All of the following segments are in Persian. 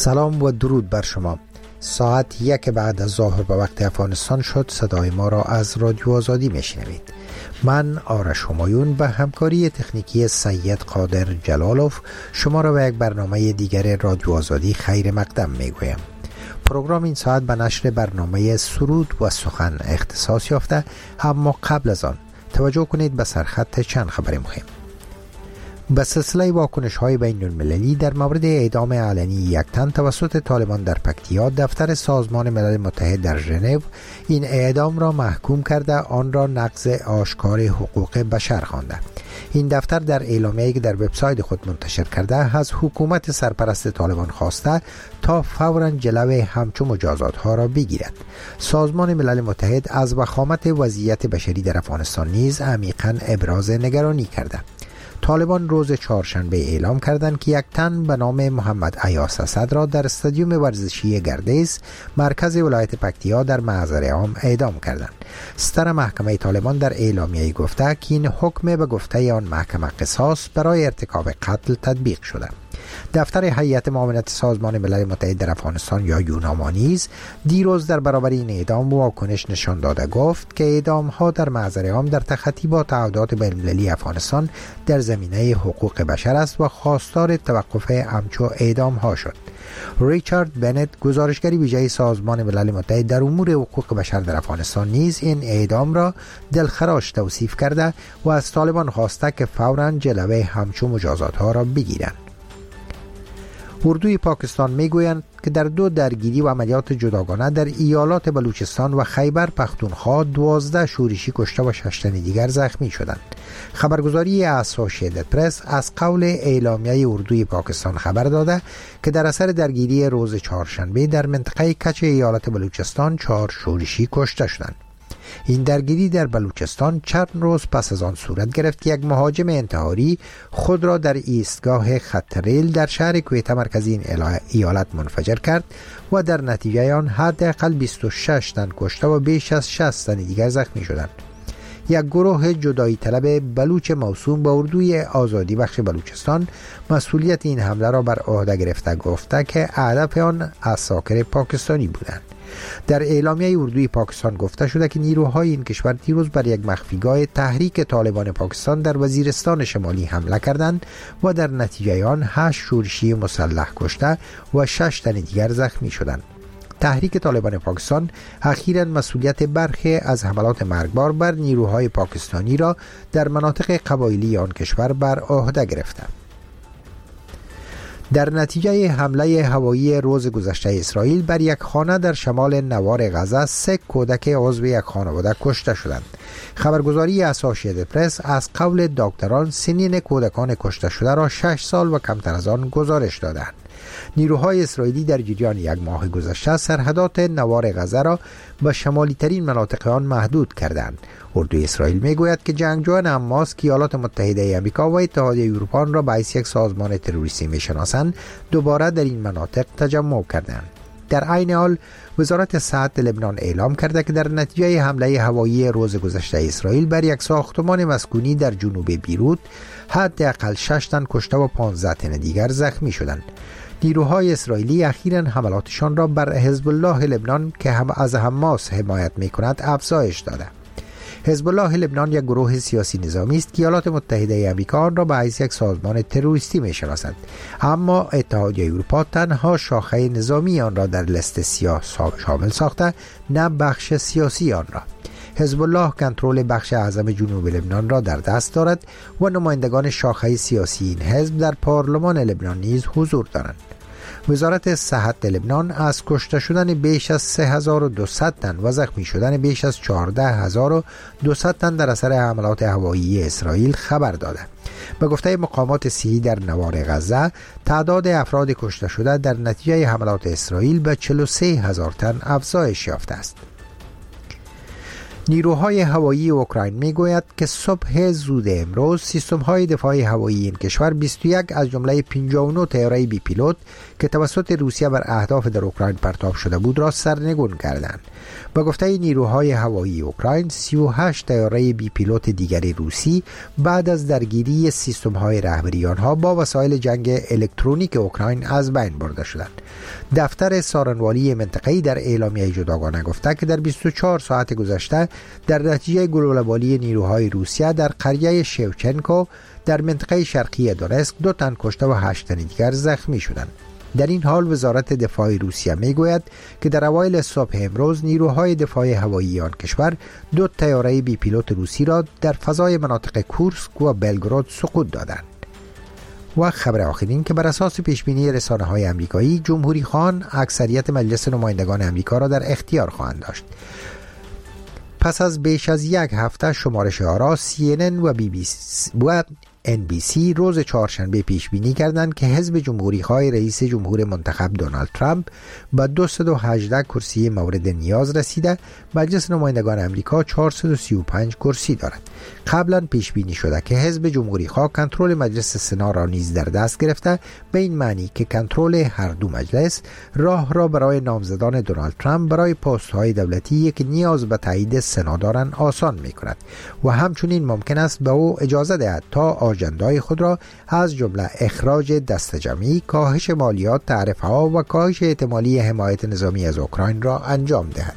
سلام و درود بر شما. ساعت 1 بعد از ظهر به وقت افغانستان شد. صدای ما را از رادیو آزادی میشنوید. من آرش همایون به همکاری تکنیکی سید قادر جلالوف شما را به یک برنامه دیگر رادیو آزادی خیر مقدم میگویم. پروگرام این ساعت به نشر برنامه سرود و سخن اختصاص یافته، اما قبل از آن توجه کنید به سرخط چند خبر مهم. به سلسله واکنش‌های بین‌المللی در مورد اعدام علنی یک تن توسط طالبان در پکتیا، دفتر سازمان ملل متحد در ژنو این اعدام را محکوم کرده آن را نقض آشکار حقوق بشر خوانده. این دفتر در اعلامیه‌ای که در وبسایت خود منتشر کرده از حکومت سرپرست طالبان خواسته تا فوراً جلوی همچون مجازات‌ها را بگیرد. سازمان ملل متحد از وخامت وضعیت بشری در افغانستان نیز عمیقاً ابراز نگرانی کرده. طالبان روز چهارشنبه اعلام کردند که یک تن به نام محمد ایاس اسد را در استادیوم ورزشی گردیز مرکز ولایت پکتیا در محضر عام اعدام کردند. ستر محکمه طالبان در اعلامیه گفته که این حکم به گفته آن محکمه قصاص برای ارتکاب قتل تطبیق شده. دفتر هیئت معاونت سازمان ملل متحد در افغانستان یا یوناما نیز دیروز در برابر این اعدام واکنش نشان داده گفت که اعدام ها در محضر عام در تخطی با تعهدات بین‌المللی افغانستان در زمینه حقوق بشر است و خواستار توقف همچو اعدام ها شد. ریچارد بنت، گزارشگر ویژه سازمان ملل متحد در امور حقوق بشر در افغانستان، نیز این اعدام را دلخراش توصیف کرده و از طالبان خواسته که فوراً جلوه همچو مجازات ها را بگیرند. اردوی پاکستان میگویند که در 2 درگیری و عملیات جداگانه در ایالات بلوچستان و خیبر پختونخوا 12 شورشی کشته و 6 تن دیگر زخمی شدند. خبرگزاری اسوسییتد پرس از قول اعلامیه اردوی پاکستان خبر داده که در اثر درگیری روز چهارشنبه در منطقه کچ ایالت بلوچستان 4 شورشی کشته شدند. این درگیری در بلوچستان چند روز پس از آن صورت گرفت که یک مهاجم انتحاری خود را در ایستگاه خط ریل در شهر کویته مرکزی این ایالت منفجر کرد و در نتیجه آن حداقل 26 تن کشته و بیش از 60 تن دیگر زخمی شدند. یک گروه جدایی طلب بلوچ موسوم به اردوی آزادی بخش بلوچستان مسئولیت این حمله را بر عهده گرفته گفته که هدف آن عساکر پاکستانی بودند. در اعلامیه اردوی پاکستان گفته شده که نیروهای این کشور دیروز بر یک مخفیگاه تحریک طالبان پاکستان در وزیرستان شمالی حمله کردند و در نتیجه آن 8 شورشی مسلح کشته و 6 تن دیگر زخمی شدند. تحریک طالبان پاکستان اخیراً مسئولیت برخی از حملات مرگبار بر نیروهای پاکستانی را در مناطق قبایلی آن کشور بر عهده گرفته. در نتیجه حمله هوایی روز گذشته اسرائیل بر یک خانه در شمال نوار غزه 3 کودک عضو یک خانواده کشته شدند. خبرگزاری اسوسییتد پرس از قول دکتران سنین کودکان کشته شده را 6 سال و کمتر از آن گزارش دادند. نیروهای اسرائیلی در جریان یک ماه گذشته سرحدات نوار غزه را به شمالی ترین مناطق آن محدود کردند. اردوی اسرائیل میگوید که جنگجویان حماس که ایالات متحده آمریکا و اتحادیه اروپا را به حیث یک سازمان تروریستی میشناسند دوباره در این مناطق تجمع کردند. در عین حال وزارت صحت لبنان اعلام کرده که در نتیجه حمله هوایی روز گذشته اسرائیل بر یک ساختمان مسکونی در جنوب بیروت حداقل 6 تن کشته و 15 تن دیگر زخمی شدند. نیروهای اسرائیلی اخیراً حملاتشان را بر حزب الله لبنان که از حماس حمایت می‌کند افزایش داده. حزب الله لبنان یک گروه سیاسی نظامی است که ایالات متحده آمریکا آن را به حیث یک سازمان تروریستی می‌شناسد، اما اتحادیه اروپا تنها شاخه نظامی آن را در لیست سیاه شامل ساخته، نه بخش سیاسی آن را. حزب الله کنترل بخش اعظم جنوب لبنان را در دست دارد و نمایندگان شاخه سیاسی این حزب در پارلمان لبنان نیز حضور دارند. وزارت صحت لبنان از کشته شدن بیش از 3200 تن و زخمی شدن بیش از 14200 تن در اثر حملات هوایی اسرائیل خبر داده. به گفته مقامات صحی در نوار غزه تعداد افراد کشته شده در نتیجه حملات اسرائیل به 43000 تن افزایش یافته است. نیروهای هوایی اوکراین میگوید که صبح زود امروز سیستم‌های دفاعی هوایی این کشور 21 از جمله 59 طیاره بی پیلوت که توسط روسیه بر اهداف در اوکراین پرتاب شده بود را سرنگون کردند. با گفته نیروهای هوایی اوکراین 38 طیاره بی پیلوت دیگری روسی بعد از درگیری سیستم‌های رهبری آنها با وسایل جنگ الکترونیک اوکراین از بین برده شدند. دفتر سارنوالی منطقه‌ای در اعلامیه جداگانه گفته که در 24 ساعت گذشته در نتیجه گلوله‌باری نیروهای روسیه در قریه شیوچنکو در منطقه شرقی دونسک 2 تن کشته و 8 تن دیگر زخمی شدند. در این حال وزارت دفاع روسیه میگوید که در اوایل صبح امروز نیروهای دفاع هوایی آن کشور 2 طیاره بی پیلوت روسی را در فضای مناطق کورسک و بلگراد سقوط دادند. و خبر آخرین که بر اساس پیشبینی رسانه‌های آمریکایی، جمهوری خواهان اکثریت مجلس نمایندگان آمریکا را در اختیار خواهند داشت. پس از بیش از 1 هفته شمارش آرا، CNN و BBC و NBC روز چهارشنبه پیش بینی کردند که حزب جمهوری خواه رئیس جمهور منتخب دونالد ترامپ با 218 کرسی مورد نیاز رسیده. مجلس نمایندگان آمریکا 435 کرسی دارد. قبلا پیش بینی شده که حزب جمهوری خواه کنترل مجلس سنا را نیز در دست گرفته، به این معنی که کنترل هر دو مجلس راه را برای نامزدان دونالد ترامپ برای پست های دولتی که نیاز به تایید سنا دارند آسان می کند و همچنین ممکن است به او اجازه دهد تا آژنده‌های خود را از جمله اخراج دسته‌جمعی، کاهش مالیات، تعرفه‌ها و کاهش احتمالی حمایت نظامی از اوکراین را انجام دهد.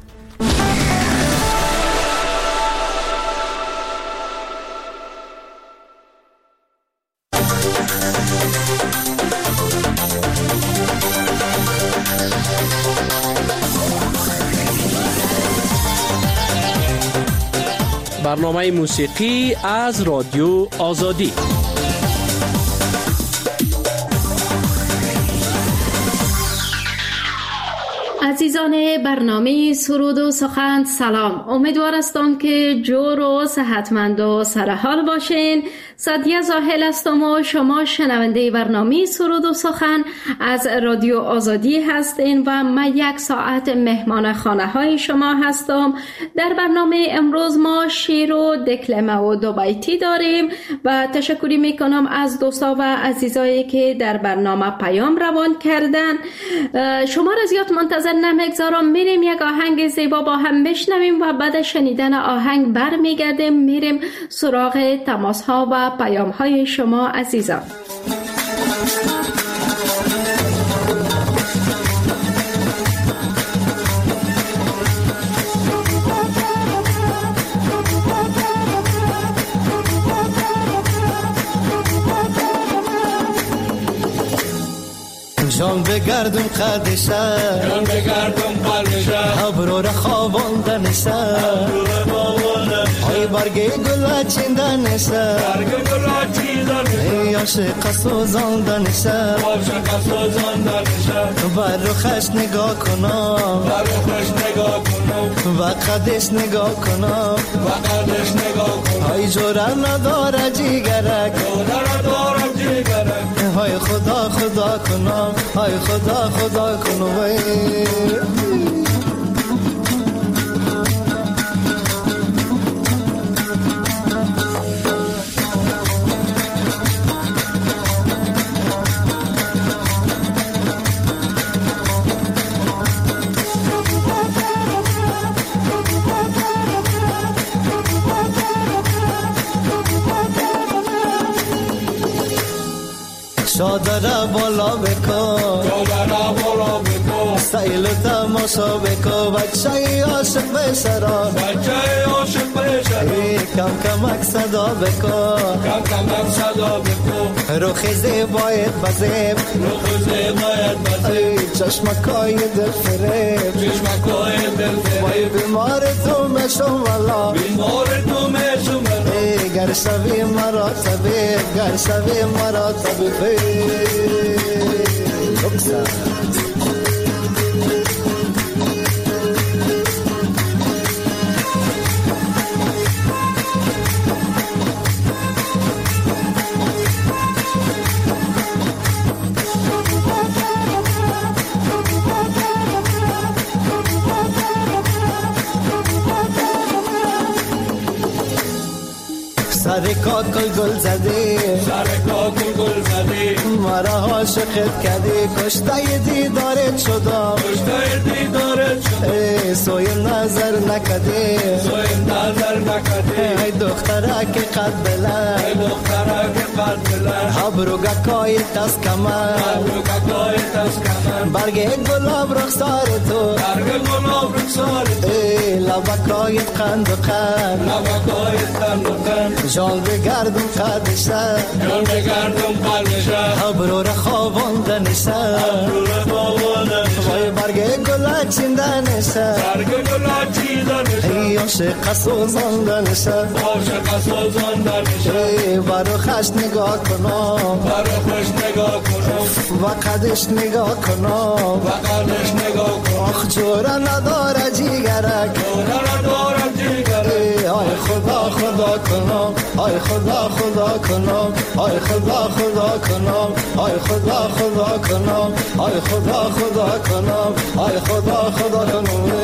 برنامه موسیقی از رادیو آزادی. عزیزان برنامه سرود و سخن، سلام. امیدوار هستم که جور و صحتمند و سرحال باشین. سعدیه زاهل هستم و شما شنونده برنامه سرود و سخن از رادیو آزادی هستین و من 1 ساعت مهمان خانه های شما هستم. در برنامه امروز ما شیر و دکلمه و 2 بیتی داریم و تشکری میکنم از دوستا و عزیزایی که در برنامه پیام روان کردن. شما را زیاد منتظر نمیگذارم، میریم یک آهنگ زیبا با هم بشنویم و بعد شنیدن آهنگ برمیگردیم میریم سراغ تماس ها و پیام های شما عزیزان. جان بگردم قدشه، جان بگردم قلبشه، ابرو را خواباندنشه، ای برگ گل چیندنشه، برگ گل چیندنشه، عاشق سوزاندنشه، عاشق سوزاندنشه، بر رخش نگاه کنم، بر رخش نگاه کنم، و قدش نگاه کنم، و قدش نگاه کنم، ای جوره نداره جیگرک، جوره نداره جیگرک، های خدا خدا کنم، های خدا خدا کنم. شادره بالا بکن، شادره بالا بکن، سیل تماشا بکن، بچه عاشق بشرا، بچه عاشق بشرا، کم کمک صدا بکن، کم کمک صدا بکن، روخ زیبایت بزیب، روخ زیبایت بزیب، چشمکای دل فریب، چشمکای دل فریب، بیمار تو مشم والا، بیمار تو مشم والا، گر شوی مرا طبیب، گر شوی مرا طبیب. سر کاکل گل زدی مرا عاشقت کردی کشته دیدارت شدم سوی نظر نکدی ای دختره که قد بلند ابروگا کای تست کمن برگ گلاب رخسار تو لبکایت قند و قند جان بگردم قدشن ابرو را خواباندنشن وای برگ گلاب چیندنشن عاشق سوزاندنشن برو خش نگاه کنم و قدش نگاه کنم آخ جورا نداره جیگرک آی خدا خدا کنم آی خدا خدا کنم آی خدا خدا کنم آی خدا خدا کنم آی خدا خدا کنم آی خدا خدا کنم.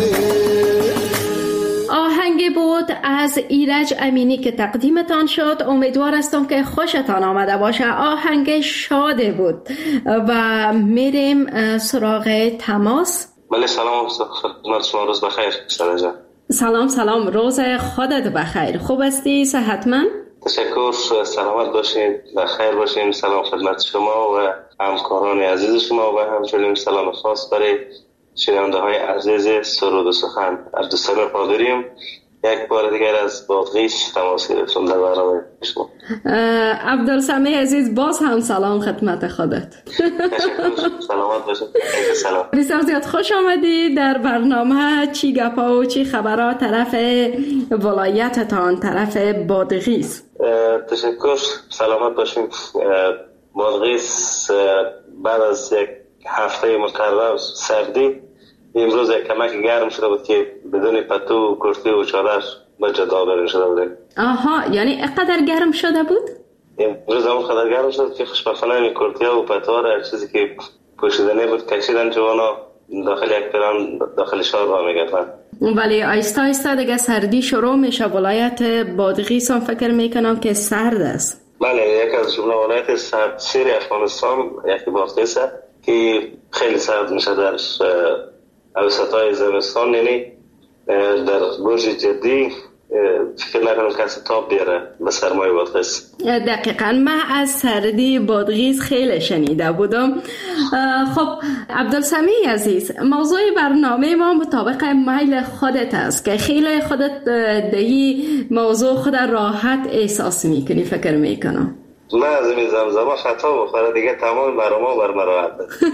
آهنگ بود از ایرج امینی که تقدیمتان شد. امیدوار هستم که خوشتان آمده باشه. آهنگ شاده بود و میریم سراغ تماس. بله سلام خدمت شما، روز بخیر ساده جان. سلام روز خودت بخیر. خوب هستی؟ صحتمند؟ تشکر، سلامت باشین، بخیر باشین. سلام خدمت شما و همکاران عزیز شما و همچنین سلام خاص برای شنونده های عزیز سرود و سخن. عبدالسلام پادریم یک بار دیگر از بادغیس تماس گرفتم در برنامه شما. عبدالسمی عزیز باز هم سلام خدمت خودت. تشکر، سلامت باشید. سلام. بسیار زیاد خوش آمدی در برنامه. چی گپا و چی خبرات طرف ولایتتان، طرف بادغیس؟ تشکر، سلامت باشید. بادغیس بعد از یک هفته مکرر سردی امروز یک کمک گرم شده بود که بدون پتو، کرتی و چادر به جدا برین شده بود. آها، یعنی اقدر گرم شده بود؟ امروز هم قدر گرم شده که خوشبختانه این کرتی و پتو هر چیزی که پوشیدنی بود کشیدن جوانا داخل یک پیران داخل شهر را میگردن. ولی آیستا آیستا دیگه سردی شروع میشه. ولایت بادغیس هم فکر میکنم که سرد است. بله، یک از جمله ولایت سردسیر افغانستان یکی بادغیس که خیلی سرد میشه در اوسطای زمستان، یعنی در برج جدی فکر نکنم کسی تاب بیاره به سرمای بادغیس. دقیقاً من از سردی بادغیس خیلی شنیده بودم. خب عبدالسمی عزیز، موضوع برنامه ما مطابق میل خودت است که خیلی خودت دیگه موضوع خود راحت احساس میکنی فکر میکنم. من از این زمزمه خطا بخوره دیگه تمام برنامه بر مراحت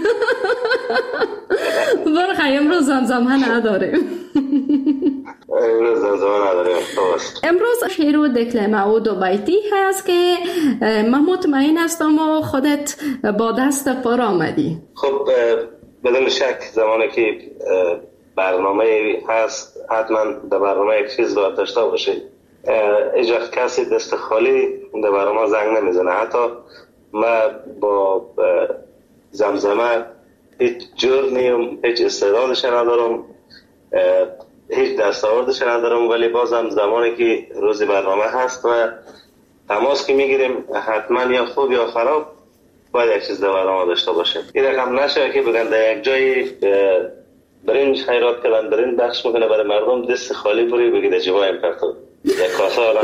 برخی امروز زمزمه نداریم. امروز شعر و دکلمه و دو بیتی هست که من مطمئن هستم و خودت با دست پر آمدی. خب بدون شک زمانی که برنامه هست حتما در برنامه یک چیز باید داشته باشید. هیچ وقت کسی دست خالی در برنامه زنگ نمیزنه. حتی من با زمزمه هیچ جرمی، هیچ استعدادش ندارم، هیچ دستاوردش ندارم، ولی بازم زمانی که روز برنامه هست و تماس که میگیریم حتما یا خوب یا خراب باید یک چیز در برنامه داشته باشه. این رقم نشه که بگن در یک جایی برنج خیرات کردن، برنج بخش میکنه برای مردم، دست خالی بری بگید جوایم پرتو یک کاسه آلم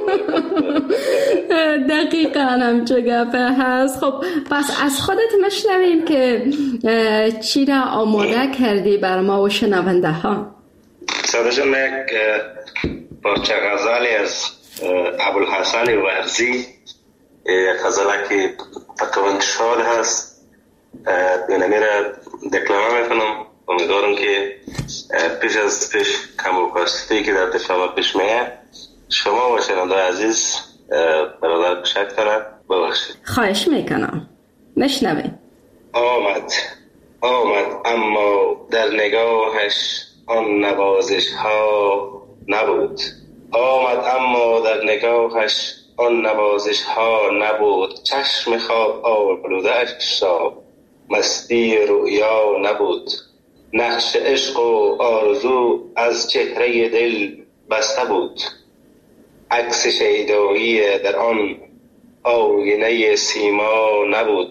دقیقا همچه گفه هست. خب پس از خودت مشنویم که چی را آماده کردی بر ما و شنونده ها؟ سادشم یک پارچه غزالی از ابوالحسن ورزی، غزاله که تقریبا شاد هست، اینمی را دکلمه میکنم. امیدوارم که پیش از پیش کم و کاستی که در دفعه پیش میه شما و شنونده عزیز برادر کشک کنن ببخشید. خواهش میکنم، نشنویم. آمد اما در نگاهش آن نوازش ها نبود. آمد اما در نگاهش آن نوازش ها نبود. چشم خواب آلوده‌اش را مستی رؤیا نبود. نقش عشق و آرزو از چهره دل بسته بود. عکس شیدایی در آن آینه سیما نبود.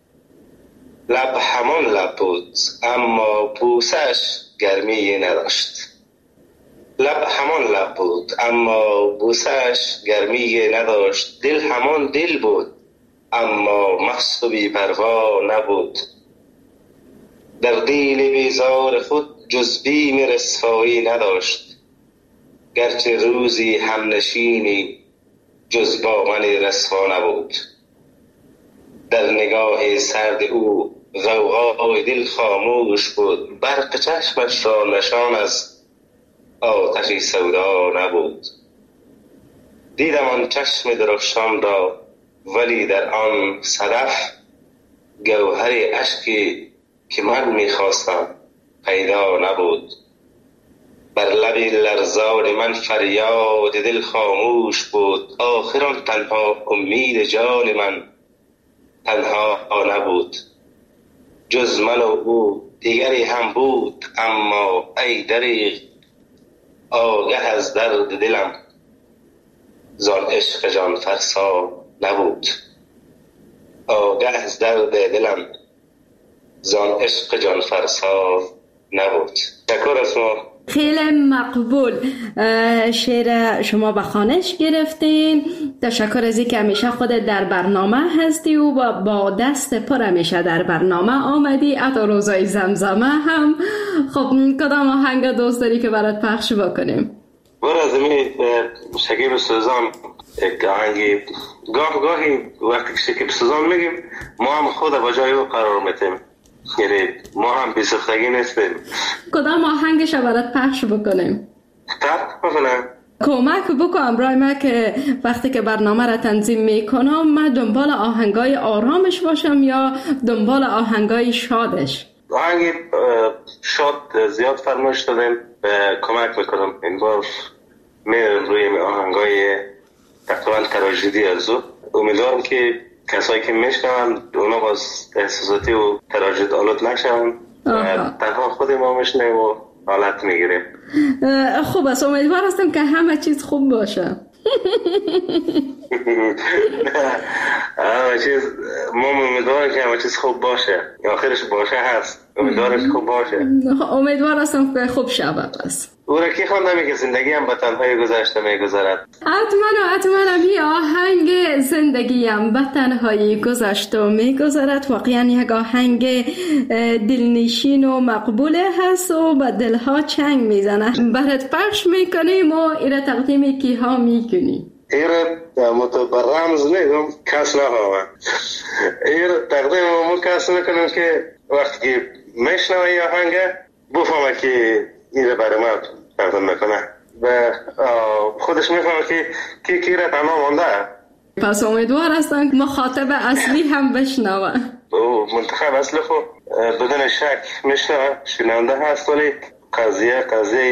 لب همان لب بود اما بوسش گرمی نداشت. لب همان لب بود اما بوسش گرمی نداشت. دل همان دل بود اما مست و بی پروا نبود. در دل بیزار خود جز بیم رسوایی نداشت، گرچه روزی همنشینی جز با من رسوا نبود. در نگاه سرد او غوغای دل خاموش بود، برق چشمش را نشان از آتش سودا نبود. دیدم آن چشم درخشان را ولی در آن صدف گوهر اشکی که من میخواستم پیدا نبود. بر لب لرزان من فریاد دل خاموش بود، آخر آن تنها امید جان من تنها نبود. جز من و او دیگری هم بود، اما ای دریغ آگه از درد دلم زان عشق جان فرسا نبود. آگه از درد دلم زان عشق جان فرسا نبود. شکر از ما. خیلی مقبول. شعر شما به خوانش گرفتین. تشکر از اینکه همیشه خودت در برنامه هستی و با دست پر همیشه در برنامه آمدی، حتی روزای زمزمه هم. خب کدام آهنگ دوست داری که برات پخش بکنیم؟ برازمی شکیب سوزان یک آهنگی گاهی وقتی شکیب سوزان میگیم ما هم خود با جای او قرار میتیم، یعنی ما هم بی‌سختگی نیستیم. کدام آهنگش برات پخش بکنیم؟ تب مثلا کمک بکنم برای من که وقتی که برنامه را تنظیم میکنم من دنبال آهنگای آرامش باشم یا دنبال آهنگای شادش. آهنگی شاد زیاد فرمایش دادیم، کمک میکنم این بار میرم روی آهنگای تقریبا تراژدی از او. امیدوارم که کسایی که میشنون اونا باز احساساتی و تراژد آلود نشون، تنها خود ما میشنیم و حالت میگیریم. خوب است، امیدوار هستم که همه چیز خوب باشه. همه چیز ما امیدوارم که همه چیز خوب باشه، آخرش باشه هست، امیدوارم خوب باشه. امیدوار هستم که خوب شود بس. او را کی خوانده که زندگی هم به تنهایی گذشته میگذرد؟ حتما بی آهنگ زندگیم به تنهایی گذشته میگذرد واقعا یک آهنگ دلنشین و مقبوله هست و به دلها چنگ میزنه. برات پخش میکنیم و ایره تقدیم کیها میکنی؟ ایره متبرمز نگم کس نهاوه، ایره تقدیم ما کس میکنیم که وقتی که میشنوه ای آهنگ بفهمه که ایره برای ما تقدیم میکنه و خودش میفهمه که کی را تنها مانده. پس امیدوار هستم مخاطب اصلی هم بشنوه. منتخب اصلی خود بدون شک میشنوه، شنونده هست، ولی قضیه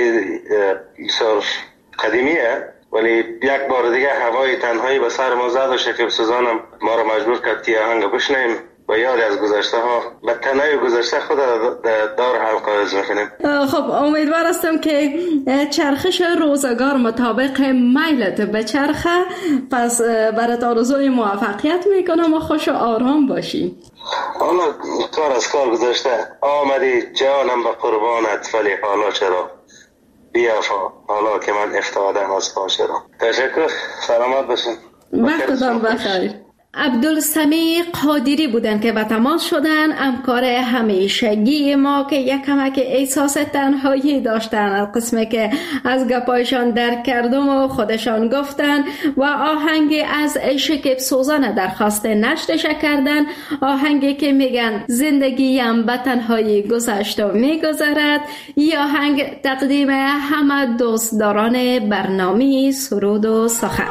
بسیار قدیمیه، ولی یک بار دیگه هوای تنهایی به سر ما زد و شکیب سوزانم ما رو مجبور کرد که آهنگ بشنویم و یاد از گذشته ها و تنهایی گذشته خود دار حلقه از میکنیم. خب امیدوار هستم که چرخش روزگار مطابق میلت به چرخه. پس برات آرزوی موفقیت میکنم و خوش و آرام باشی. حالا کار از کار گذشته، آمدی جانم به قربانت ولی حالا چرا؟ بیافا حالا که من افتادم از پا چرا؟ تشکر، سلامت باشین. وقتتان بخیر. عبدالسمیع قادری بودن که به تماس شدن، همکار همیشگی ما که یک کمک احساس تنهایی داشتن از قسمه که از گپایشان درک کردم و خودشان گفتن و آهنگی از شکیب سوزان درخواست نشرش کردن، آهنگی که میگن زندگیم به تنهایی گذشت و میگذرد. این آهنگ تقدیم همه دوستداران برنامه سرود و سخن.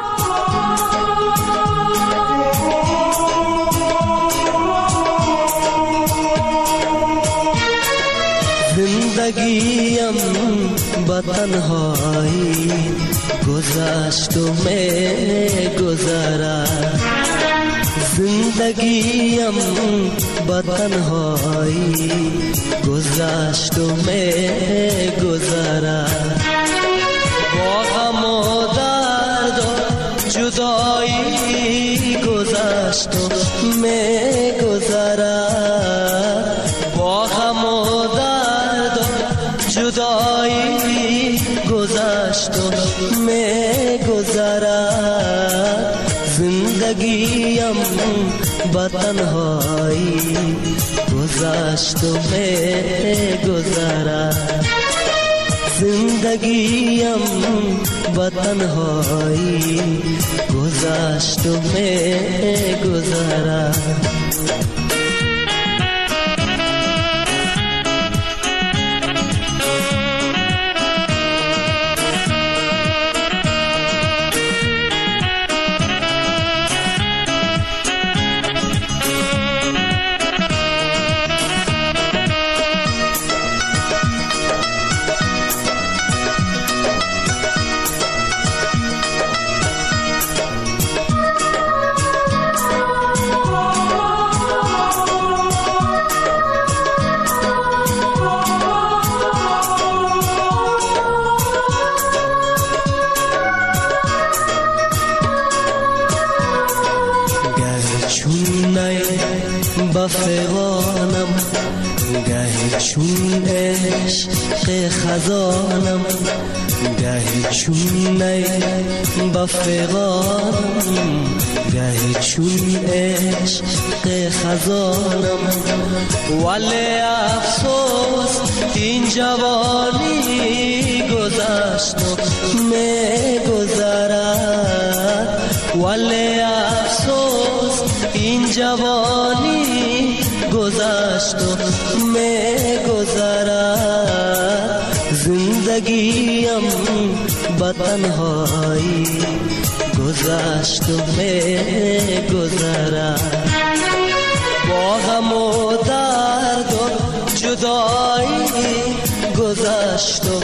زندگیم با تنهایی گذشت و میگذرد. زندگیم با تنهایی گذشت و میگذرد. با غم و درد و جدایی گذشت و می‌گذرد، با غم و درد و جدایی گذشت و می‌گذرد. زندگیم با تنهایی گذشت و می‌گذرد. زندگیم با تنهایی گذشت و می‌گذرد. بفغانم گهی چون عشق خزانم، گهی چون بفغانم گهی چون عشق خزانم. ولی افسوس این جوانی گذشت و می‌گذرد، ولی افسوس این جوانی گذشت و می‌گذرد. زندگیم با تنهایی گذشت و می‌گذرد، با غم و درد و جدایی گذشت و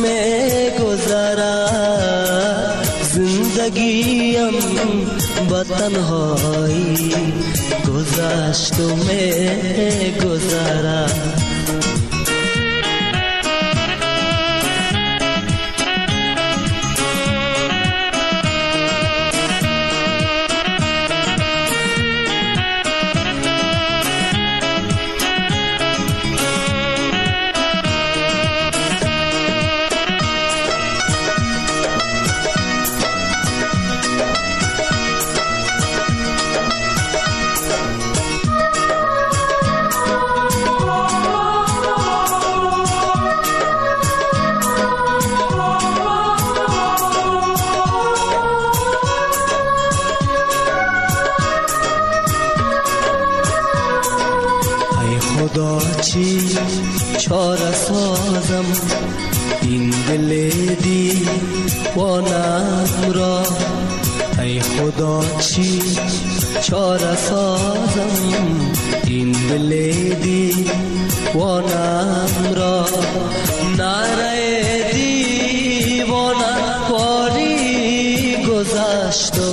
می‌گذرد. زندگیم با تنهایی گذشت و می‌گذرد. چی چاره سازم این دل دیوانم را، ای خدا چی چاره سازم این دل دیوانم را. نره دیوانم باری گذشت و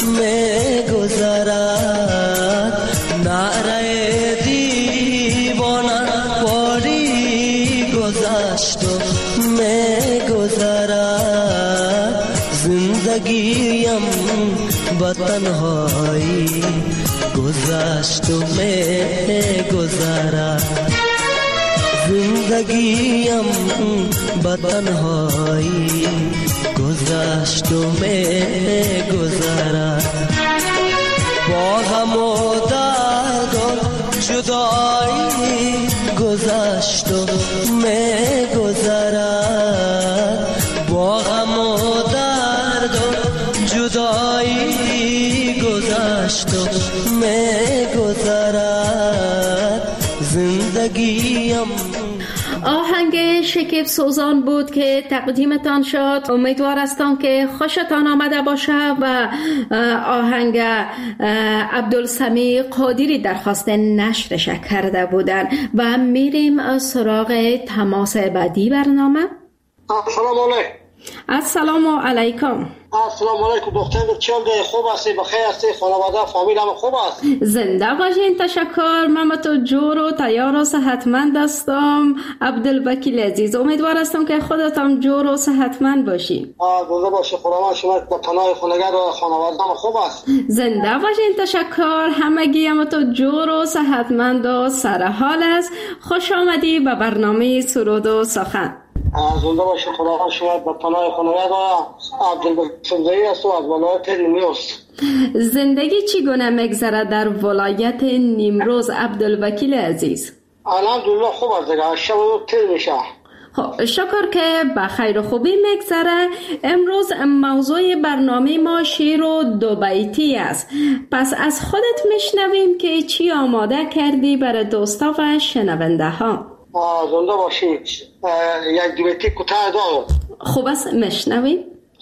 می‌گذرد، نره گذشت و می‌گذرد. زندگیم با تنهایی گذشت و می‌گذرد. زندگیم با تنهایی گذشت و می‌گذرد، با غم و درد و جدایی گذشت و می‌گذرد، با غم و درد و جدایی گذشت و می‌گذرد. زندگیم آهنگ شکیب سوزان بود که تقدیمتان شد. امیدوار هستم که خوشتان آمده باشه و آهنگ عبدالسمیع قادری درخواست نشرش کرده بودن و میریم سراغ تماس بعدی برنامه. سلام علیکم. السلام علیکم. السلام علیکم دختر، چه خوب هستی؟ بخیر هستی؟ خانواده فامیل هم خوب است؟ زنده باشین. تشکر. من تو جور و تیار و صحتمند هستم. عبدالوکیل عزیز، امیدوار هستم که خودت هم جور و صحتمند باشی. زنده باشی. خدا شما با پناه خونگرد و خانواده هم خوب است؟ زنده باشین. تشکر. همگی هم تو جور و صحتمند و سرحال است. خوش آمدی به برنامه سرود و سخن. زنده باشی. خدا شما با پناه خونگرد و عبدالوکیل است و از ولایت نیمروز. زندگی چگونه میگذره در ولایت نیمروز عبدالوکیل عزیز؟ الحمدلله خوب است دیگه. شب و تیر میشه. خب شکر که به خیر و خوبی میگذره. امروز موضوع برنامه ما شعر و دو بیتی است. پس از خودت میشنویم که چی آماده کردی برای دوستا و شنونده ها. زنده باشی. یک دو بیتی کوتاه دارم. خوب است، میشنویم.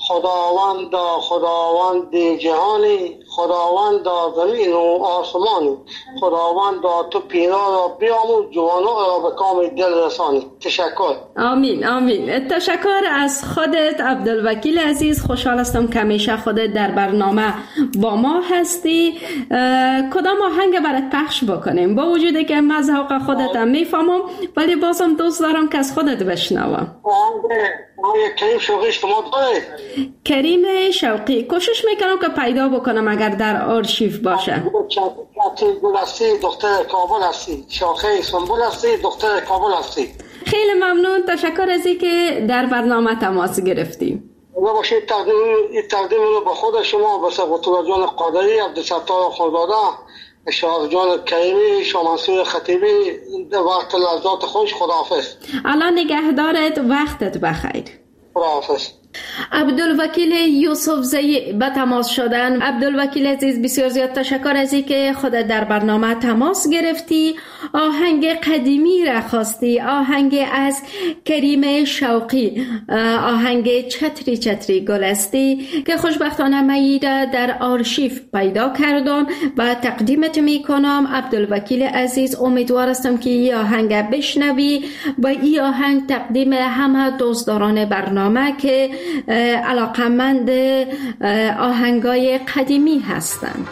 خداوند جهانی، خداوند زمین و آسمانی، خداوند تو پیرا را بیاموز، جوانان را به کام دل رسانی. تشکر. آمین آمین. تشکر از خودت عبدالوکیل عزیز. خوشحال هستم که همیشه خودت در برنامه با ما هستی. کدام آهنگ برات پخش بکنیم؟ با وجودی که من ذوق خودت هم میفهمم، ولی بازم دوست دارم که از خودت بشنوم. کریم شوقی شما داره؟ کریم شوقی کوشش میکنم که پیدا بکنم اگر در آرشیو باشه. گل هستی، دختر کابل هستی. شاخه سنبول هستی، دختر کابل هستی. خیلی ممنون. تشکر از اینکه در برنامه تماس گرفتیم. باشید. تقدیم رو به خود شما، به سقط‌الله جان قادری، عبدالستار خانزاده، شاه جان کریمی، شاه منصور خطیبی. وقت لحظات خوش. خداحافظ. الان نگهدارت. وقتت بخیر. خداحافظ. عبدالوکیل یوسف زئی به تماس شدن. عبدالوکیل عزیز، بسیار زیاد تشکر از اینکه خودت در برنامه تماس گرفتی. آهنگ قدیمی را خواستی، آهنگ از کریم شوقی، آهنگ چتری چتری گل استی که خوشبختانه من در آرشیو پیدا کردم و تقدیمت میکنم. عبدالوکیل عزیز، امیدوار هستم که این آهنگ بشنوی و این آهنگ تقدیم همه دوستداران برنامه که علاقمند آهنگای قدیمی هستند.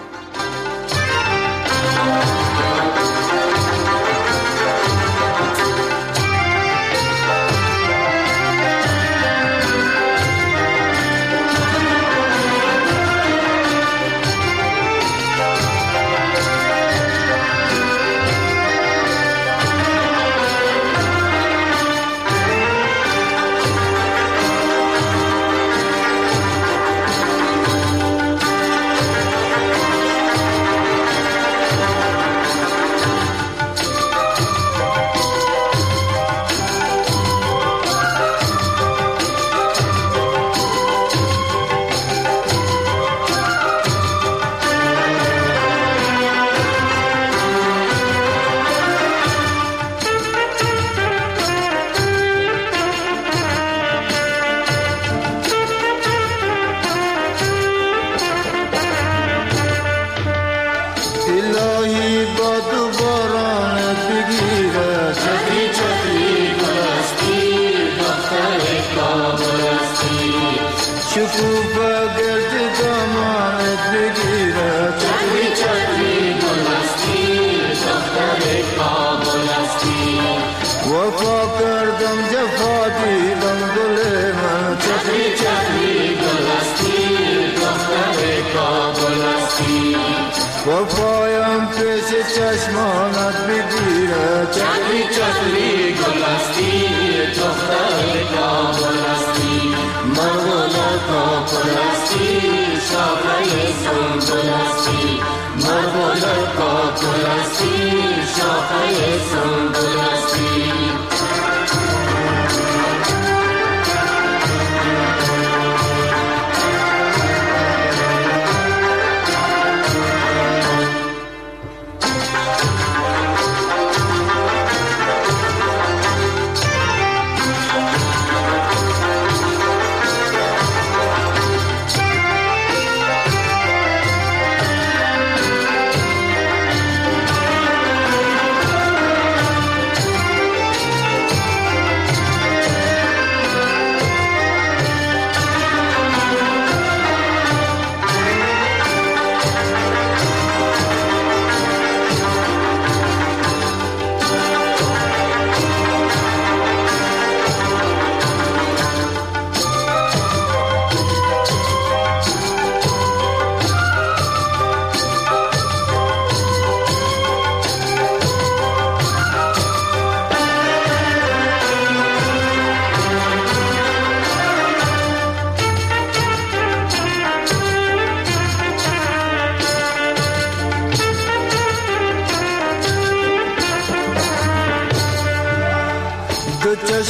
و پایم پیش چشمانت بگیره چتری چتری گل هستی دختر کابل هستی مرغول کاکل هستی شاخه سنبل هستی مرغول کاکل هستی شاخه سنبل هستی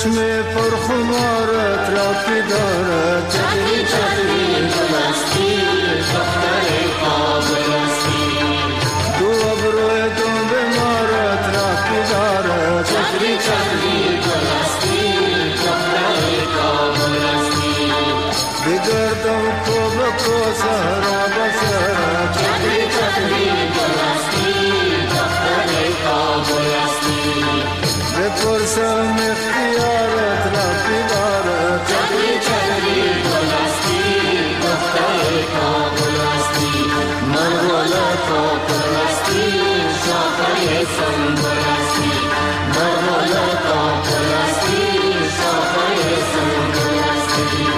چشم پرخمارت را که دارد چتری چتری گلستی دختر کابلستی دو ابروی دنبه مارت را که دارد چتری چتری گلستی دختر کابلستی بگردم کو بکو سهرا بسرد چتری چتری گلستی دختر کابلستی بپرسم اختیارت را بیدارت چتری چتری گلستی دختر کابلستی من غلطا پرستی شاخه سنبلستی من غلطا پرستی شاخه سنبلستی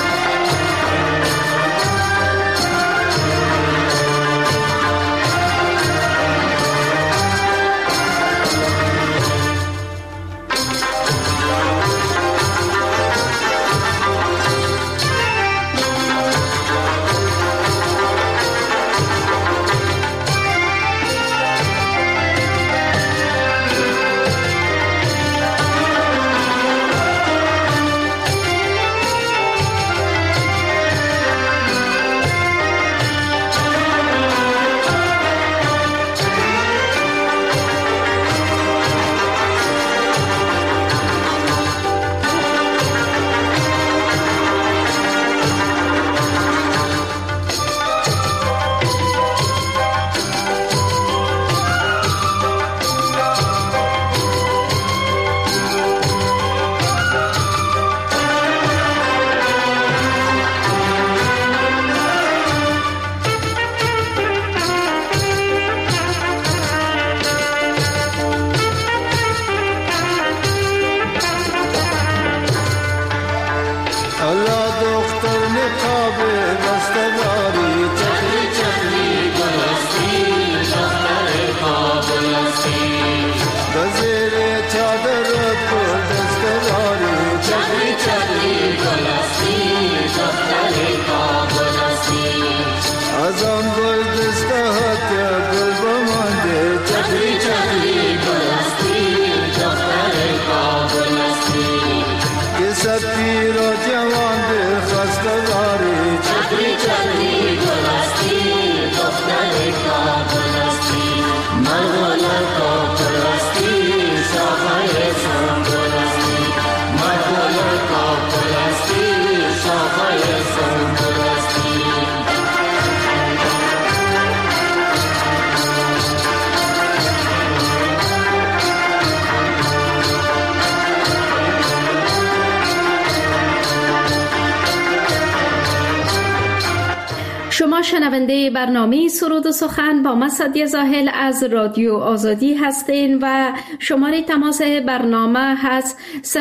شما شنونده برنامه سرود و سخن با من سعدیه زاهل از رادیو آزادی هستین و شماره تماس برنامه هست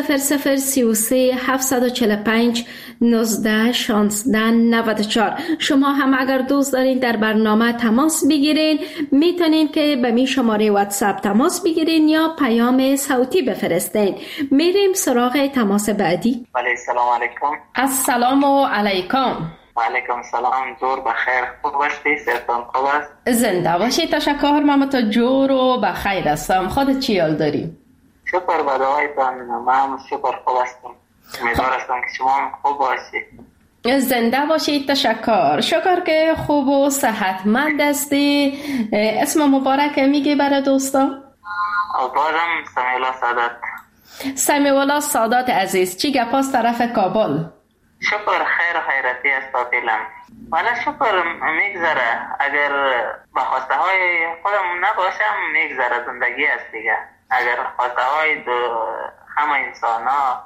0033 745 19 16 94. شما هم اگر دوست دارین در برنامه تماس بگیرین میتونین که به می شماره واتساپ تماس بگیرین یا پیام صوتی بفرستین. میریم سراغ تماس بعدی. سلام علیکم. السلام علیکم. و علیکم سلام. جور بخیر، خوب هستی؟ صحتان خوب است؟ زنده باشی. تشکر. من تو جور و بخیر هستم. خودت چی حال داری؟ شکر به دعایتان. من شکر خوب هستم. امیدوار هستم که شما هم خوب باشی. زنده باشید. تشکر. شکر که خوب و صحتمند هستی. اسم مبارک میگی برای دوستان؟ بازم سمیولا سادات. سمیولا سادات عزیز، چی گپاس طرف کابل؟ شکر خیر و خیرتی است تا فعلا. والا شکر میگذره. اگر به خواسته های خودم نباشم میگذره، زندگی است دیگه. اگر خواسته های همه انسان ها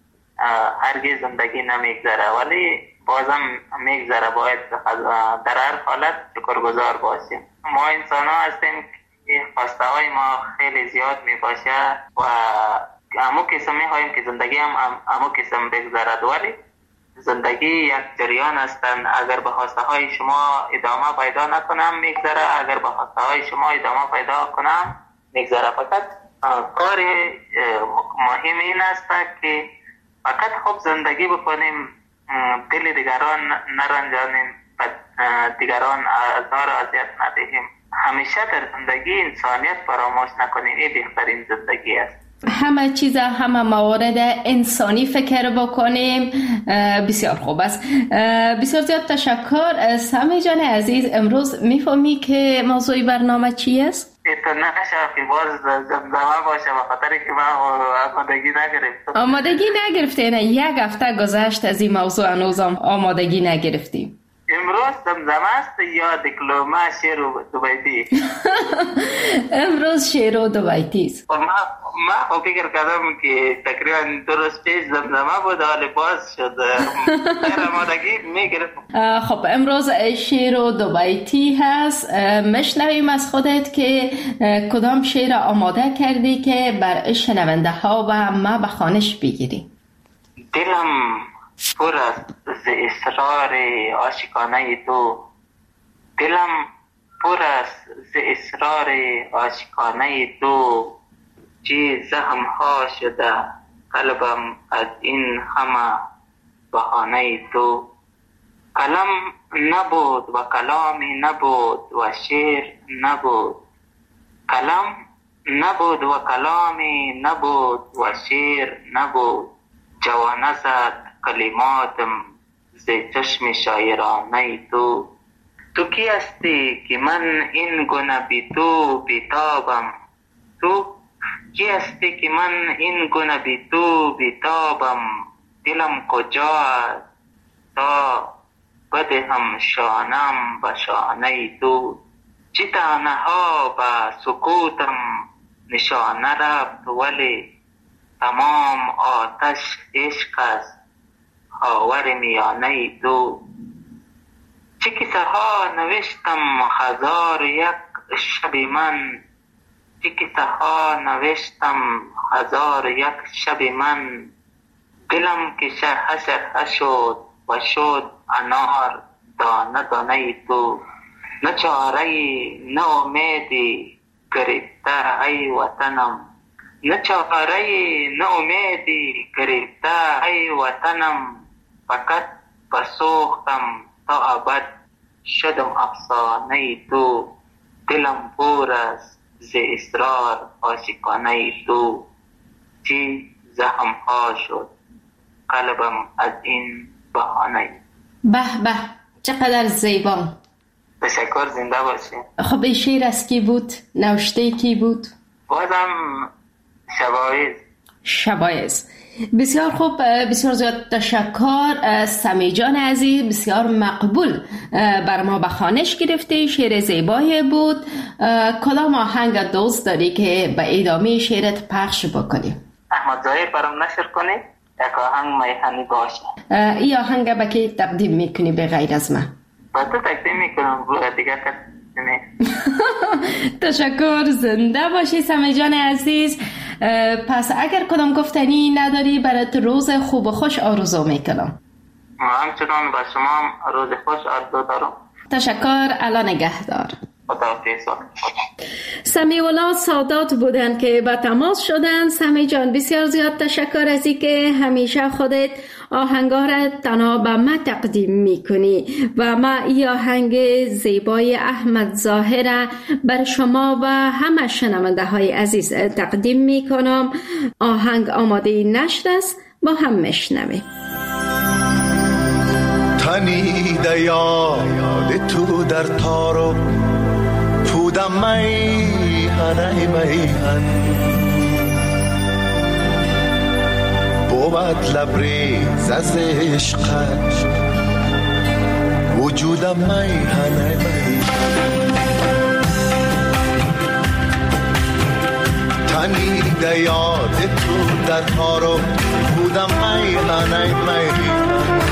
هرگز زندگی نمیگذره، ولی بازم میگذره. باید در هر حالت شکرگزار باشیم. ما انسان ها هستیم که خواسته های ما خیلی زیاد میباشه و همو قسم میخواییم که زندگی هم همو قسم بگذرد، ولی زندگی یک جریان هستند. اگر به خواسته های شما ادامه پیدا نکنم میگذره، اگر به خواسته های شما ادامه پیدا کنم میگذره. فقط کار مهم این است که فقط خوب زندگی بکنیم، دل دیگران نرنجانیم، دیگران آزار و اذیت ندهیم. همیشه در زندگی انسانیت فراموش نکنیم. این بهترین زندگی است. همه چیز، همه موارد انسانی فکر بکنیم. بسیار خوب است. بسیار زیاد تشکر. سمی جان عزیز، امروز میفهمی که موضوع برنامه چی است؟ تو نشه که باز زمزمه باشه به خاطر که من آمادگی نگرفتم. آمادگی نگرفته؟ نه، یک هفته گذشت از این موضوع هنوز آمادگی نگرفتیم. امروز زمزمه است یا دیکلمه شعر و دوبیتی؟ امروز شعر و دوبیتی است. ما فکر کردم که تقریبا 2 روز پیش زمزمه بود، حالی باز شد. خیر آمادگی میگرفتم. خب امروز شعر و دوبیتی هست. مشنویم از خودت که کدام شعر آماده کردی که بر شنونده ها و ما به خوانش بگیری. دلم پر است ز اصرار عاشقانه تو، دلم پر است ز اصرار عاشقانه تو، چه زخم ها شده قلبم از این همه بهانه تو. قلم نبود و کلامی نبود و شعر نبود، قلم نبود و کلامی نبود و شعر نبود، جوانه زد کلماتم ز چشم شاعرانه تو. تو کی هستی که من این گونه بی تو بیتابم؟ تو کی هستی که من این گونه بی تو بیتابم؟ دلم کجا است تا بدهم شانم به شانه تو. چه تانه ها به سکوتم نشانه رفت، ولی تمام آتش عشق است خاور میانه تو. چه قصه ها نوشتم 1001 شب من، چه قصه ها نوشتم 1001 شب من، دلم که شرح شرح شد و شد انار دانه دانه تو. نه چاره نه امیدی گرفته ای وطنم، نه چاره نه امیدی گرفته ای وطنم، فقط بسوختم تا ابد شدم افسانه تو. دلم پر است ز اصرار عاشقانه تو، چه زخم ها شد قلبم از این بهانه. به به، چقدر زیبا. تشکر، زنده باشی. خب این شعر از کی بود؟ نوشته کی بود؟ بازم شبایز. بسیار خوب، بسیار زیاد تشکر. سمی جان عزیز، بسیار مقبول بر ما به خوانش گرفته. شعر زیبایی بود. کدام آهنگ دوست داری که به ادامه شعرت پخش بکنی؟ احمد ظاهر برام نشر کنی؟ یک آهنگ میخانی باشه. این آهنگ به کی تقدیم میکنی به غیر از من؟ با تو تقدیم میکنم، دیگه کسی تشکر، زنده باشی سمی جان عزیز. پس اگر کدام گفتنی نداری، برات روز خوب و خوش آرزو میکنم. همچنان با شما روز خوش آرزو دارم. تشکر، الان نگهدار. خداحافظ. سمی اولا سادات بودن که با تماس شدن. سمی جان بسیار زیاد تشکر از این که همیشه خودت آهنگا را تنها به ما تقدیم میکنی و ما این آهنگ زیبای احمد ظاهر بر شما و همه شنونده های عزیز تقدیم میکنم. آهنگ آماده نشد است، با هم میشنویم. تنیده یاد تو در تارو پودم میهن میهن، بود لبریز از عشقت وجودم میهن میهن. تنیده یاد تو در تارو بودم میهن میهن،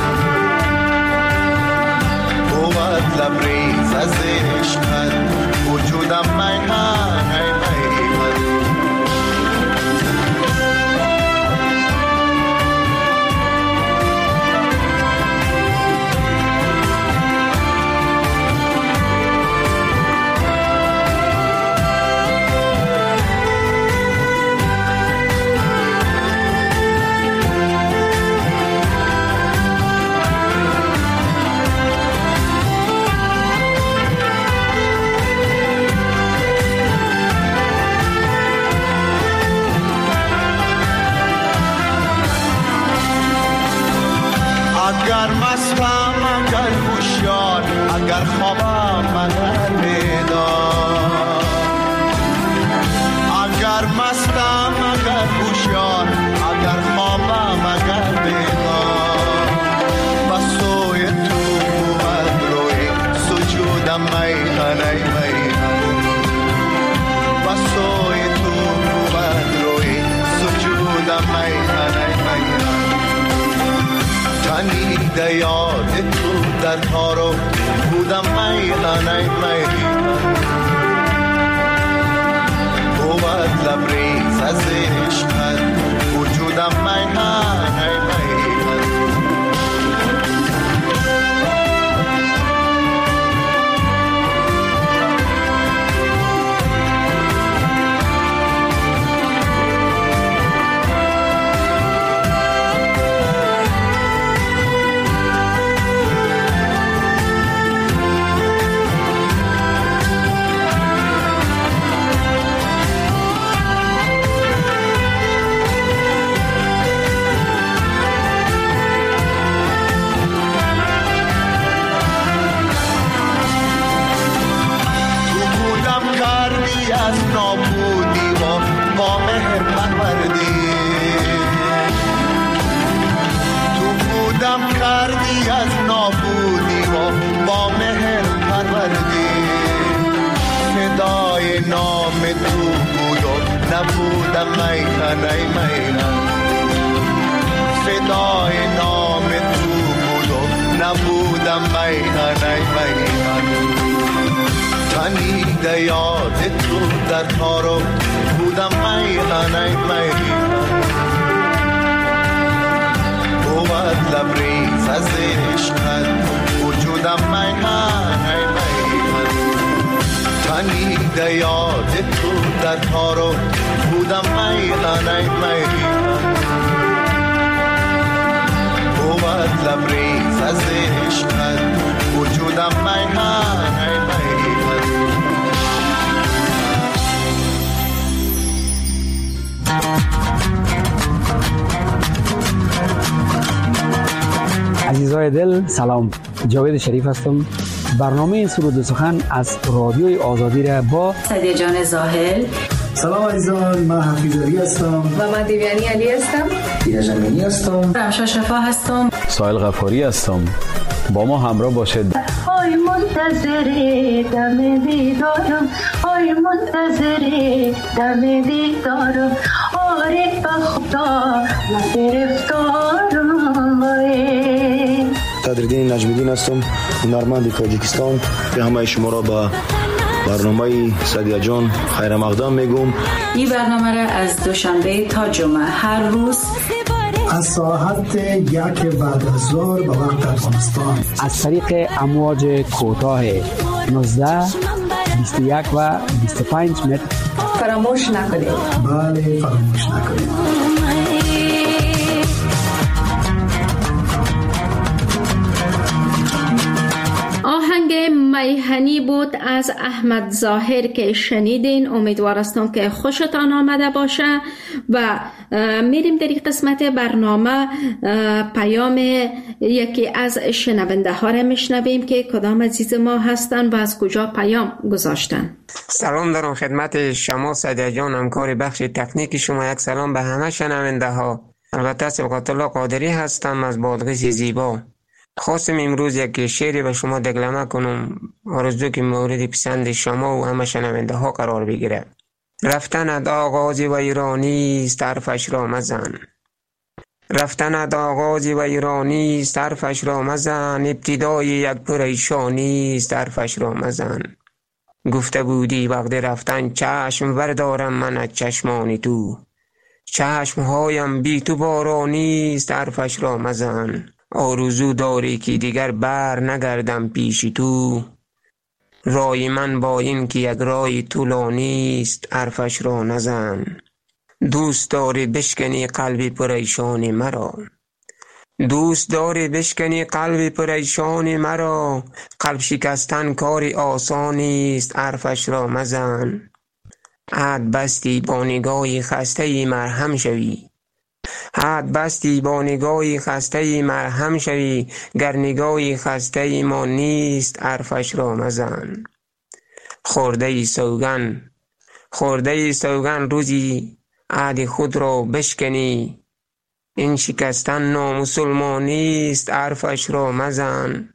بود لبریز از عشقت وجودم میهن میهن. اگر خوابم اگر بیدار، اگر مستم اگر هوشیار، اگر خوابم اگر بیدار، بس سوی تو بود روی سجودم میهن ای میهن، بس سوی تو بود روی سجودم میهن ای میهن. تنیده یاد تو در تارو بودم میهن ای میهن، بود لبریز از عشقت وجودم میهن ای میهن. از نابودی و با مهر پروردی، تو بودم کردی از نابودی و با مهر پروردی، فدای نام تو بود و نبودم میهن ای میهن، فدای نام تو بود و نبودم میهن ای میهن. تنیده یاد تو در تارو بودم میهن ای میهن، بود لبریز از عشقت وجودم میهن ای میهن. تنیده یاد تو در تارو بودم میهن ای میهن، بود لبریز از عشقت وجودم میهن ای میهن. عزیزای دل سلام، جاوید شریف هستم. برنامه سرود و سخن از رادیوی آزادی را با سعدیه جان زاهل. سلام عزیزان، من حفیظ علی هستم و من دیویانی علی هستم. دیاز امینی هستم. رمشا شفا هستم. سایل غفاری هستم. با ما همراه باشید. آی منتظر دم دیدارم، آی منتظر دم دیدارم، آره به خدا من گرفتارم. صدرالدین نجمیدین هستم، هنرمند تاجیکستان. به همه شما را به برنامه سعدیه جان خیر مقدم میگم. این برنامه را از دوشنبه تا جمعه هر روز از ساعت 1 بعد از ظهر به وقت افغانستان از طریق امواج کوتاه 19 21 و 25 متر فراموش نکنید. بله فراموش نکنید. آهنگ میهنی بود از احمد ظاهر که شنیدین. امیدوارستم که خوشتان آمده باشه و میریم در این قسمت برنامه پیام یکی از شنونده ها را میشنویم که کدام عزیز ما هستن و از کجا پیام گذاشتن. سلام دارم خدمت شما سعدیه جان، همکار بخش تکنیک شما. یک سلام به همه شنونده ها. البته سبقت الله قادری هستم از بادغیس زیبا. خواستم امروز یک شعری به شما دکلمه کنم، آرزو که مورد پسند شما و همه شنونده ها قرار بگیره. رفتنت آغاز ویرانی است حرفش را مزن، رفتنت آغاز ویرانی است حرفش را مزن، ابتدای یک پریشانی است حرفش را مزن. گفته بودی وقت رفتن چشم بردارم من از چشمان تو، چشمهایم بی تو بارانی است حرفش را مزن. آرزو داری که دیگر بر نگردم پیش تو، رای من با این که یک رای طولانی است حرفش را نزن. دوست داری بشکنی قلب پریشان مرا، دوست داری بشکنی قلب پریشان مرا، قلب شکستن کار آسانی است حرفش را مزن. عهد بستی با نگاه خسته مرهم شوی، حد بستی با نگاهی خسته مرهم شوی، گر نگاهی خسته ما نیست حرفش را مزن. خورده سوگن روزی عهد خود را بشکنی، این شکستن نامسلمانی است حرفش را مزن.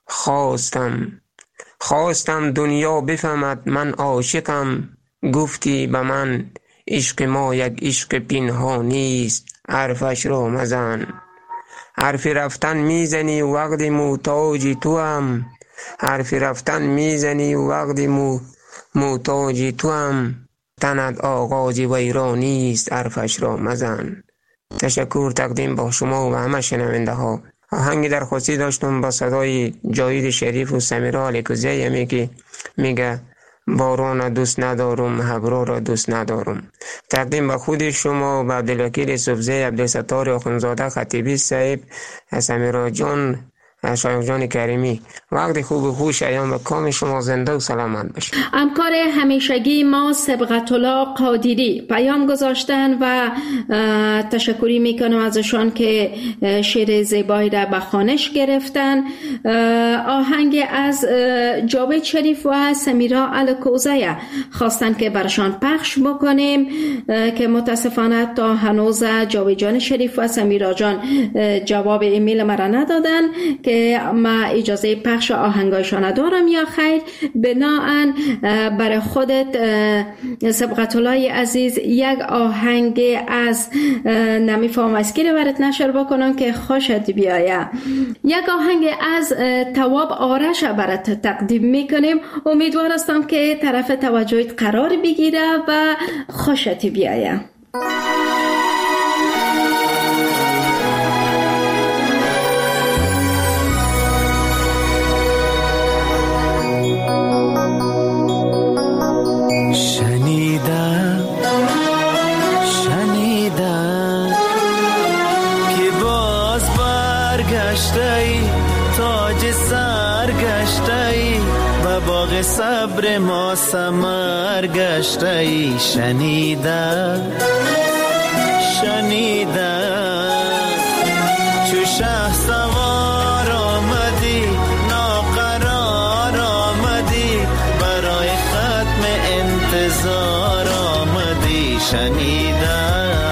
خواستم دنیا بفهمد من عاشقم، گفتی به من عشق ما یک عشق پنهانی است حرفش را مزن. حرف رفتن میزنی وقت محتاج توام، حرف رفتن میزنی وقت محتاج توام، تنت آغاز ویرانی است حرفش را مزن. تشکر تقدیم با شما و همه شنونده ها. آهنگ درخواستی داشتم با صدای جاوید شریف و سمیرا علیکوزی که میگه باران دوست ندارم، هبرو را دوست ندارم. تقدیم به خود شما و به عبدالوکیل صوفزی، عبدالستار آخوندزاده خطیبی صاحب، سمیرا جان، شایق جان کریمی. وقت خوب و خوش ایام به کام شما زنده و سلامت باشید. همکار همیشگی ما صبغت الله قادری پیام گذاشتن و تشکری میکنم ازشان که شعر زیبایی را به خوانش گرفتن. آهنگ از جاوید شریف و سمیرا الکوزی خواستن که برشان پخش بکنیم که متاسفانه تا هنوز جاوید جان شریف و سمیرا جان جواب ایمیل مرا ندادن که ما اجازه پخش آهنگایشان ندارم یا خیر. بناهن برای خودت صبغت الله عزیز یک آهنگ از نمیفهم از کی رو برات نشر بکنم که خوشت بیایه. یک آهنگ از تواب آرش برات تقدیم میکنیم. امیدوار هستم که طرف توجهت قرار بگیره و خوشت بیایه. شنیدم که باز برگشتی، تاج سر گشتی، و باغ صبر ما ثمر گشتی. شنیدم چو شه سوار آمدی، ناقرار آمدی، برای ختم انتظار آمدی. شنیدم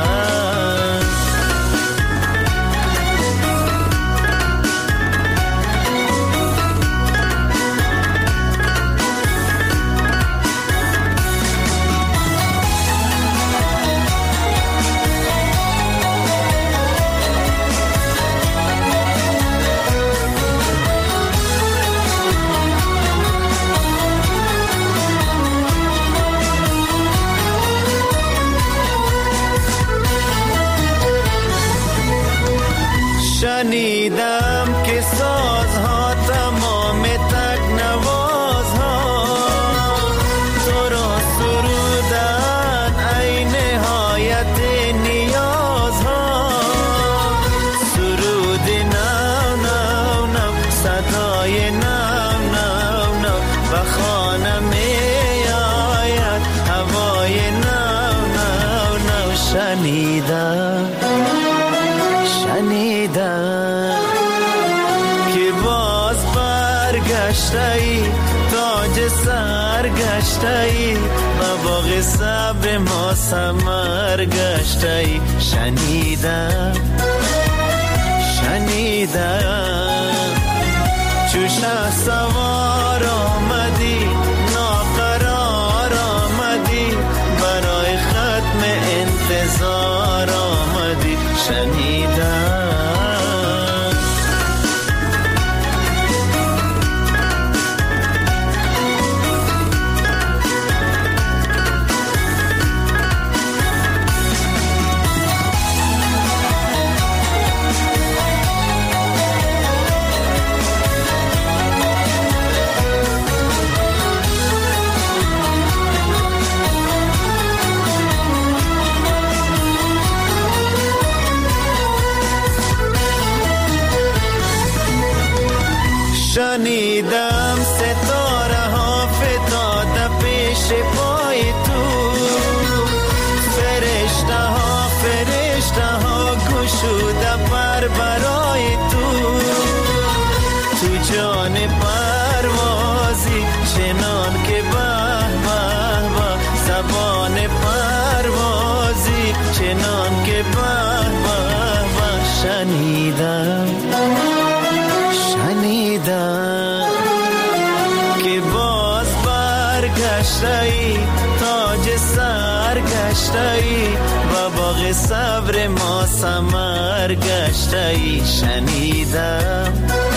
شنیدم که سازها تمام تکنوازها تو را سرودن ای نهایت نیازها. سرود نو نو نو، صدای نو نو نو، و خانه می آید هوای نو نو نو. شنیدم که باز برگشتی، تاج سر گشتی، و باغ صبر ما ثمر گشتی. شنیدم چو شه سوار آمدی، ناقرار آمدی، برای ختم انتظار آمدی. شنیدم پروازی چنان که به به به زبان پروازی چنان که به به به شنیدم که باز برگشتی تاج سرگشتی و باغ صبر ما ثمر گشتی شنیدم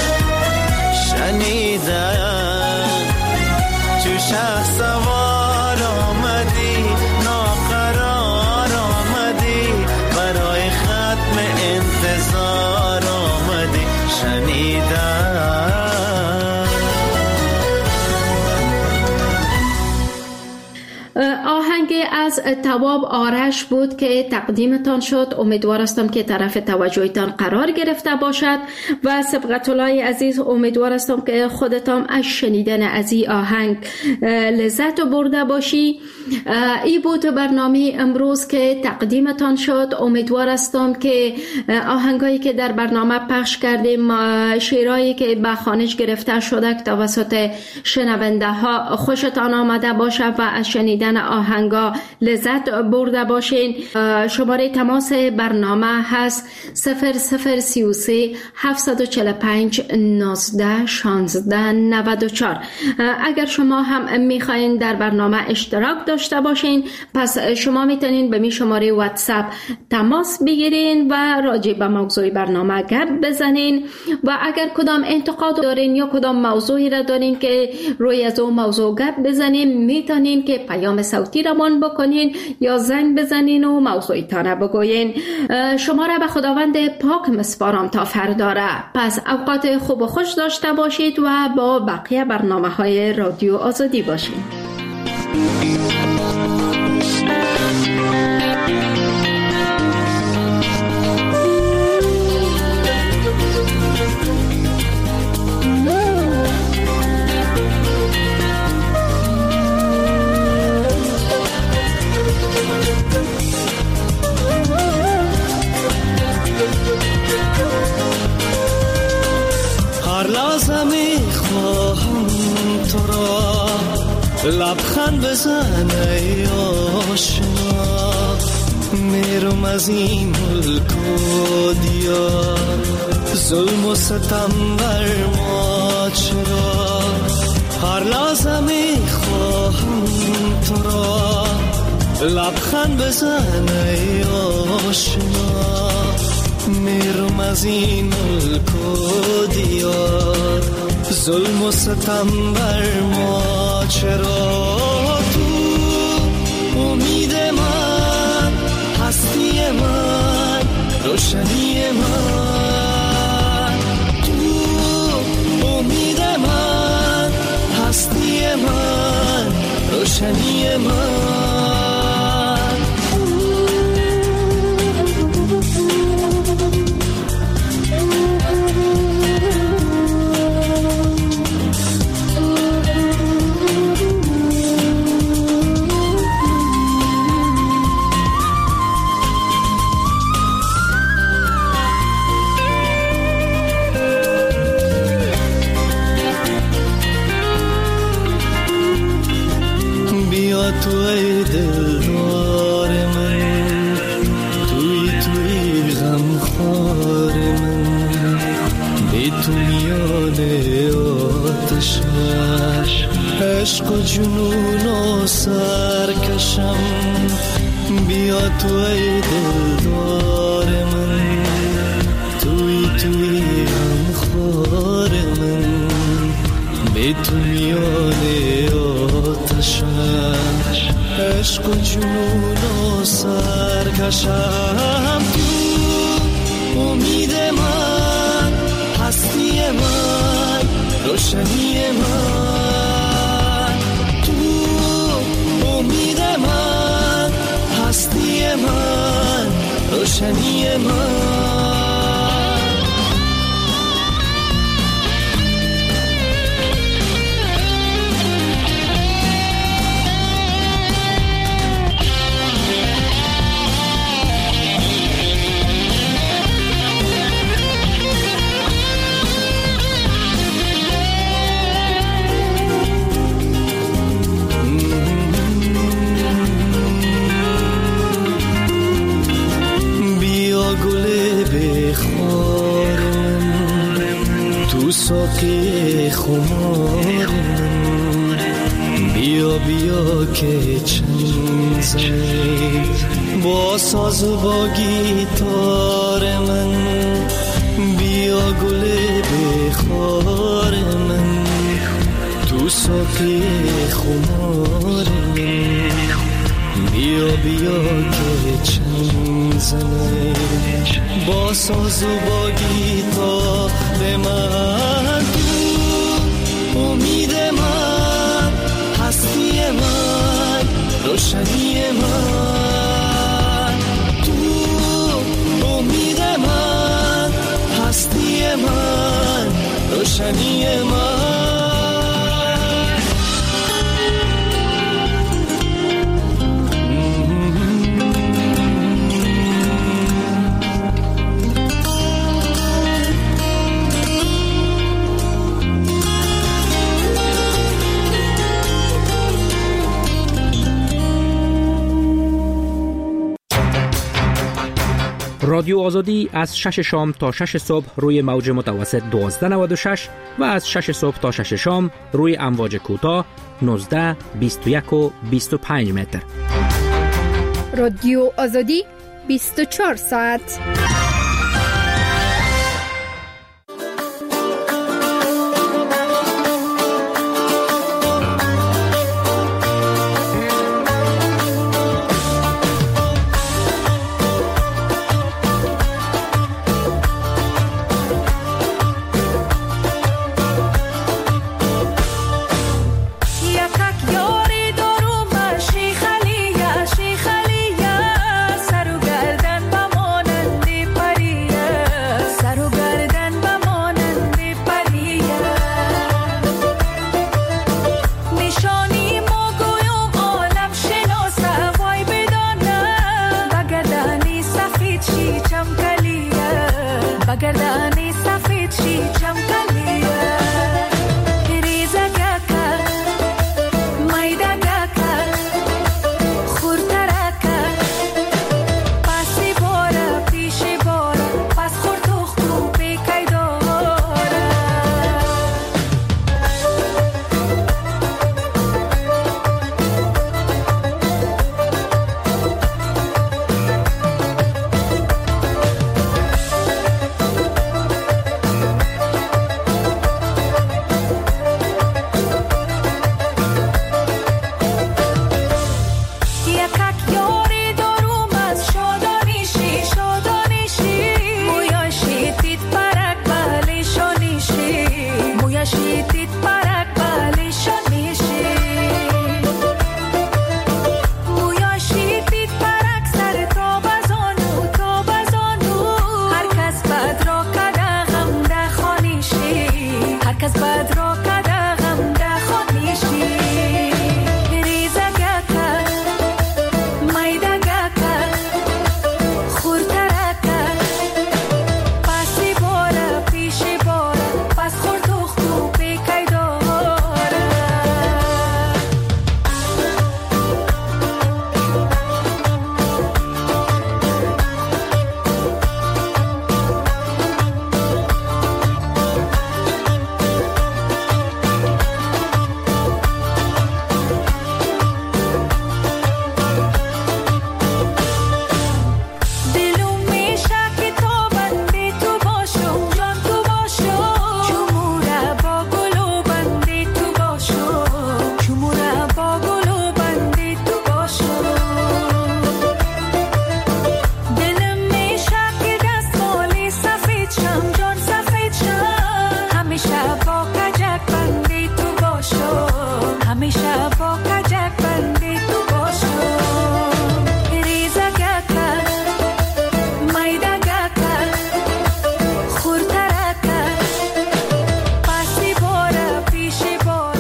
چو شه سوار آمدی ناقرار آمدی برای ختم انتظار آمدی شنیدم. آهنگ از تواب آرش بود که تقدیمتان شد. امیدوار هستم که طرف توجهتان قرار گرفته باشد و سبقت الله عزیز امیدوار هستم که خودتان از شنیدن از این آهنگ لذت برده باشی. ای بود برنامه امروز که تقدیمتان شد. امیدوار هستم که آهنگایی که در برنامه پخش کردیم، شعرهایی که به خوانش گرفته شده توسط شنونده ها خوشتان آمده باشه و از شنیدن آهنگا لذت برده باشین. شماره تماس برنامه هست 0033 745 19 16 94. اگر شما هم میخواین در برنامه اشتراک داشته باشین پس شما میتونین به می شماره واتساپ تماس بگیرین و راجع به موضوع برنامه گپ بزنین و اگر کدام انتقاد دارین یا کدام موضوعی را دارین که روی از اون موضوع گپ بزنین میتونین که پیام صوتی روان بکنین یا زنگ بزنین و موضوعیتان را بگوین. شما را به خداوند پاک مسپارم تا فردا را. پس اوقات خوب و خوش داشته باشید و با بقیه برنامه های رادیو آزادی باشید. لبخند بزن ای آشنا میرم از این ملک و دیار ظلم و ستم بر ما چرا هر لحظه میخواهم تو را لبخند بزن ای آشنا میرم از این ملک و دیار ظلم و ستم بر ما چرا تو امید من هستی من روشنی من تو امید من هستی من روشنی من تو ای دلدار من توی غمخوار من بی تو میان آتش عشق و جنون و سرکشم بیا تو ای دلدار من توی غمخوار من بی تو میان آتش عشق و جنون و سرکشم تو امید من هستی من روشنی من تو امید من هستی من روشنی من خمار من، بیا بیا که چنگ زنی با ساز و با گیتار من، بیا گل بخار من، تو ساقی خمار من، بیا بیا که چنگ زنی با ساز و با گیتار من، تو امید من، هستی من، روشنی من، تو امید من، هستی من، روشنی من. رادیو آزادی از 6 شام تا 6 صبح روی موج متوسط 1296 و از 6 صبح تا 6 شام روی امواج کوتاه 19، 21 و 25 متر. رادیو آزادی 24 ساعت.